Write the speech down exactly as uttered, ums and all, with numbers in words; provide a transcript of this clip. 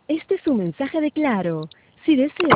Este es un mensaje de Claro. Si desea